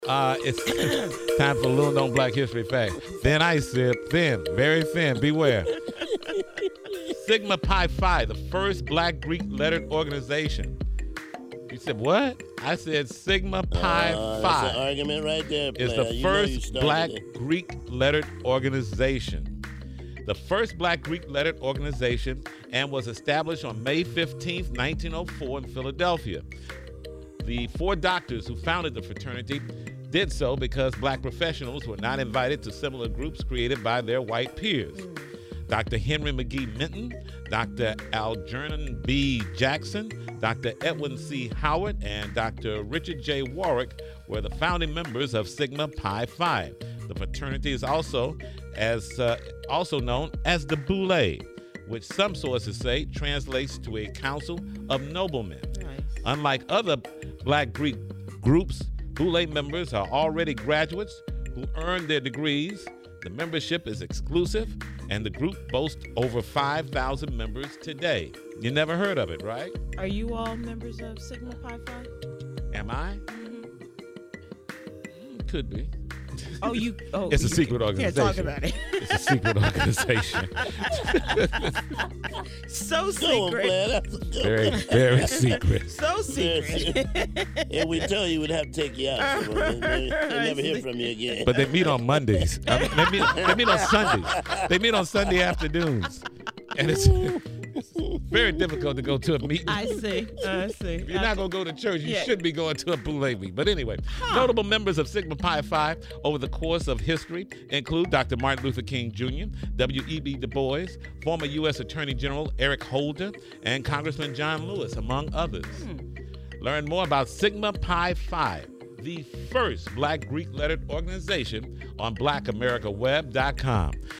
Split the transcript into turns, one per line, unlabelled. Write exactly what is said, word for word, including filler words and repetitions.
Uh, it's time for a little known Black History fact. Thin ice sip, thin, very thin. Beware. Sigma Pi Phi, the first Black Greek lettered organization. You said what? I said Sigma Pi
uh,
Phi.
That's an argument right there, player.
Is the
You
first
know you
Black
it.
Greek lettered organization. The first Black Greek lettered organization, and was established on May fifteenth, nineteen oh four in Philadelphia. The four doctors who founded the fraternity did so because Black professionals were not invited to similar groups created by their white peers. Doctor Henry McGee Minton, Doctor Algernon B. Jackson, Doctor Edwin C. Howard, and Doctor Richard J. Warwick were the founding members of Sigma Pi Phi. The fraternity is also as uh, also known as the Boule, which some sources say translates to a council of noblemen.
Nice.
Unlike other Black Greek groups, Boule members are already graduates who earned their degrees. The membership is exclusive, and the group boasts over five thousand members today. You never heard of it, right?
Are you all members of Sigma Pi Phi?
Am I?
Mm-hmm.
Mm, Could be.
Oh, you. Oh,
It's a
you
secret
can't
organization.
talk about it.
It's a secret organization.
So
Go on,
secret.
player. That's a good
Very,
one.
very secret.
So
Very
secret.
If we tell you, we'd have to take you out. So we'll we'll never hear from you again.
But they meet on Mondays. I mean, they, meet, they meet on Sundays. They meet on Sunday afternoons. And it's, it's very difficult to go to a meeting.
I see. I see.
If you're not going to go to church, you
Yeah.
should be going to a Boule meeting. But anyway, notable members of Sigma Pi Phi over the course of history include Doctor Martin Luther King Junior, W E B Du Bois, former U S Attorney General Eric Holder, and Congressman John Lewis, among others. Learn more about Sigma Pi Phi, the first Black Greek lettered organization, on black america web dot com.